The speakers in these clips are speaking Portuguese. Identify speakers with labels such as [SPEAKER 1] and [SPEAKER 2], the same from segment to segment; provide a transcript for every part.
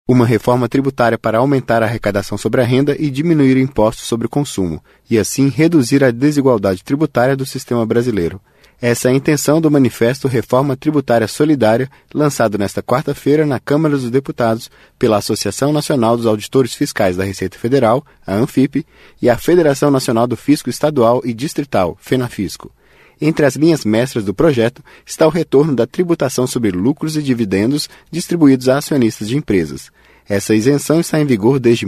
[SPEAKER 1] uma reforma tributária para aumentar a arrecadação sobre a renda e diminuir o imposto sobre o consumo, e assim reduzir a desigualdade tributária do sistema brasileiro. Essa é a intenção do Manifesto Reforma Tributária Solidária, lançado nesta quarta-feira na Câmara dos Deputados pela Associação Nacional dos Auditores Fiscais da Receita Federal, a ANFIP, e a Federação Nacional do Fisco Estadual e Distrital, FENAFISCO. Entre as linhas mestras do projeto está o retorno da tributação sobre lucros e dividendos distribuídos a acionistas de empresas. Essa isenção está em vigor desde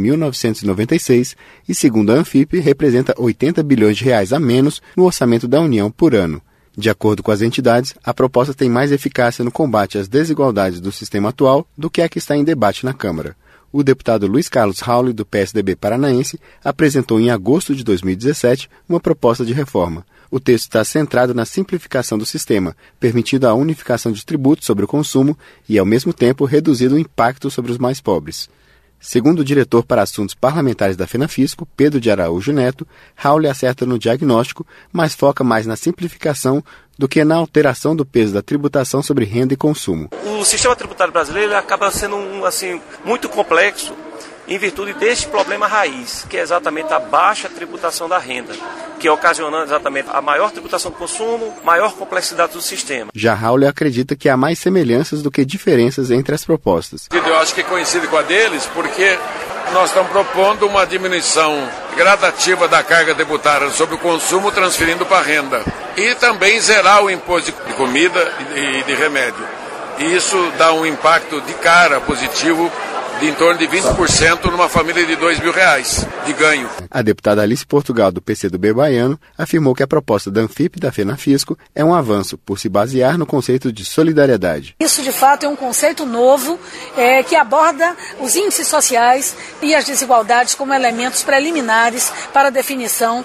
[SPEAKER 1] 1996 e, segundo a ANFIP, representa 80 bilhões de reais a menos no orçamento da União por ano. De acordo com as entidades, a proposta tem mais eficácia no combate às desigualdades do sistema atual do que a que está em debate na Câmara. O deputado Luiz Carlos Rauli, do PSDB paranaense, apresentou em agosto de 2017 uma proposta de reforma. O texto está centrado na simplificação do sistema, permitindo a unificação de tributos sobre o consumo e, ao mesmo tempo, reduzindo o impacto sobre os mais pobres. Segundo o diretor para assuntos parlamentares da FENAFISCO, Pedro de Araújo Neto, Rauli acerta no diagnóstico, mas foca mais na simplificação do que na alteração do peso da tributação sobre renda e consumo.
[SPEAKER 2] O sistema tributário brasileiro acaba sendo muito complexo em virtude deste problema raiz, que é exatamente a baixa tributação da renda, que é ocasionando exatamente a maior tributação do consumo, maior complexidade do sistema.
[SPEAKER 1] Já Rauli acredita que há mais semelhanças do que diferenças entre as propostas.
[SPEAKER 3] Eu acho que coincide com a deles, porque nós estamos propondo uma diminuição gradativa da carga tributária sobre o consumo, transferindo para a renda. E também zerar o imposto de comida e de remédio. E isso dá um impacto de cara positivo de em torno de 20% numa família de R$2.000 de ganho.
[SPEAKER 1] A deputada Alice Portugal, do PCdoB baiano, afirmou que a proposta da ANFIP e da FENAFISCO é um avanço por se basear no conceito de solidariedade.
[SPEAKER 4] Isso, de fato, é um conceito novo que aborda os índices sociais e as desigualdades como elementos preliminares para a definição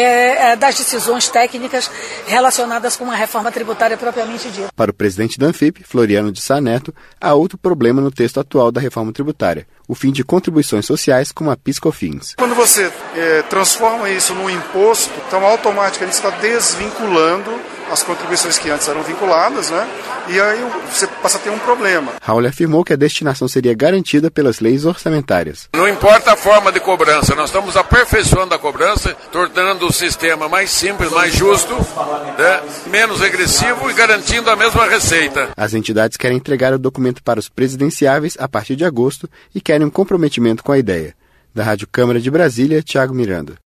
[SPEAKER 4] das decisões técnicas relacionadas com uma reforma tributária propriamente dita.
[SPEAKER 1] Para o presidente da ANFIP, Floriano de Sá Neto, há outro problema no texto atual da reforma tributária: o fim de contribuições sociais como a PIS/COFINS.
[SPEAKER 5] Quando você transforma isso num imposto, então automaticamente você está desvinculando as contribuições que antes eram vinculadas, né? E aí você passa a ter um problema.
[SPEAKER 1] Raul afirmou que a destinação seria garantida pelas leis orçamentárias.
[SPEAKER 3] Não importa a forma de cobrança, nós estamos aperfeiçoando a cobrança, tornando o sistema mais simples, mais justo, né? Menos regressivo e garantindo a mesma receita.
[SPEAKER 1] As entidades querem entregar o documento para os presidenciáveis a partir de agosto e querem um comprometimento com a ideia. Da Rádio Câmara de Brasília, Thiago Miranda.